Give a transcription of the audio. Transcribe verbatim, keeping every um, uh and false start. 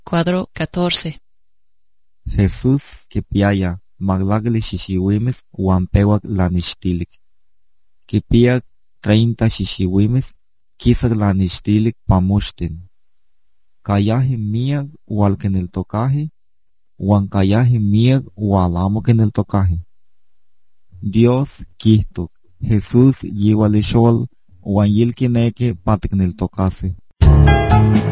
Cuadro catorce. Jesús kipiaya maglagli shishiwimes huampewak lanishtilik. Kipiak treinta shishiwimes kisak lanishtilik pamushtin. Kayahi miak walkeneltokahi, wan kayahi miak walamo keneltokahi. Dios kihtok, Jesús yiwalishol wan yilkineke patikneltokasi.